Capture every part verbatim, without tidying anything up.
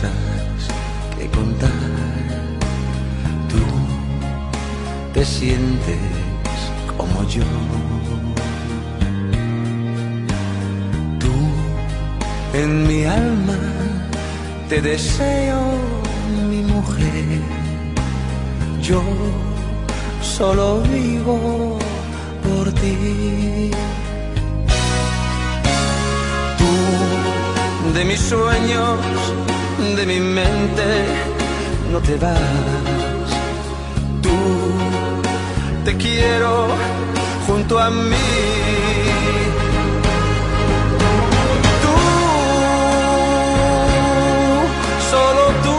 cosas que contar. Tú te sientes como yo. Tú en mi alma te deseo, mi mujer. Yo solo vivo por ti. Tú de mis sueños, de mi mente, no te vas. Tú te quiero junto a mí. Tú, solo tú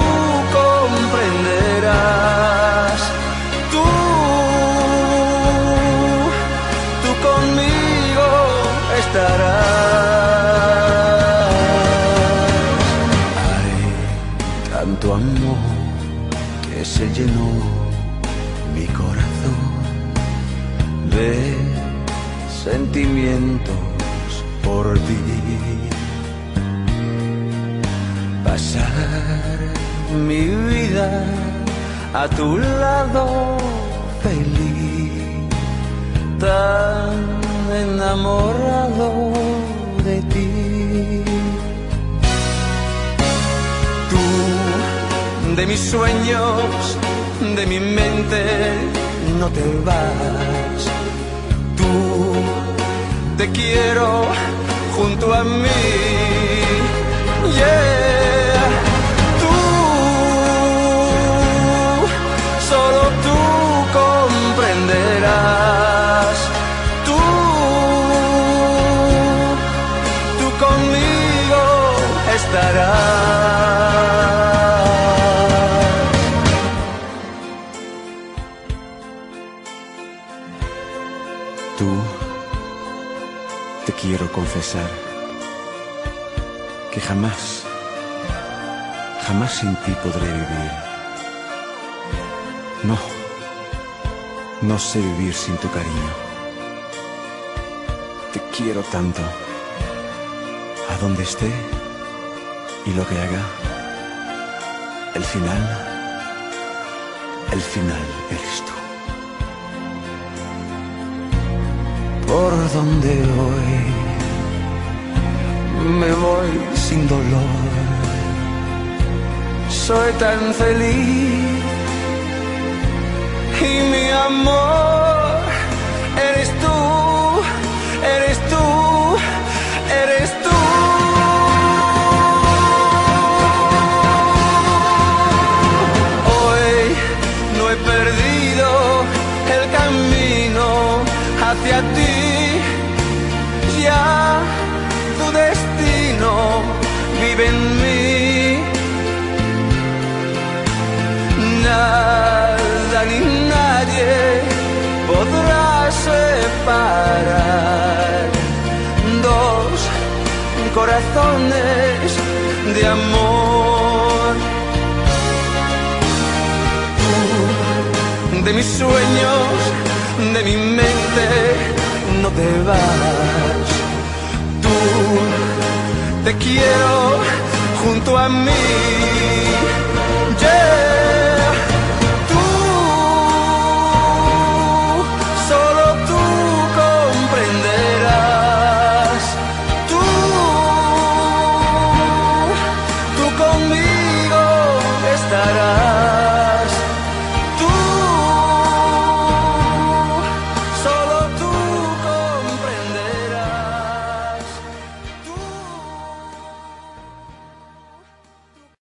comprenderás. Tú, tú conmigo estarás. Hay tanto amor que se llenó mi corazón de sentimientos por ti. Pasar mi vida a tu lado feliz, tan enamorado de ti. Tú de mis sueños, de mi mente, no te vas. Tú te quiero junto a mí. Yeah. Tú, solo tú comprenderás. Tú, tú conmigo estarás. Tú, te quiero confesar que jamás, jamás sin ti podré vivir. No, no sé vivir sin tu cariño. Te quiero tanto, a donde esté y lo que haga. El final, el final eres tú. Por donde hoy me voy sin dolor, soy tan feliz y mi amor eres tú, eres tú, eres tú. Hoy no he perdido el camino hacia ti. Ya tu destino vive en mí. Nada ni nadie podrá separar dos corazones de amor. Tú, de mis sueños, de mi mente, no te vas. Tú, te quiero junto a mí. Yeah.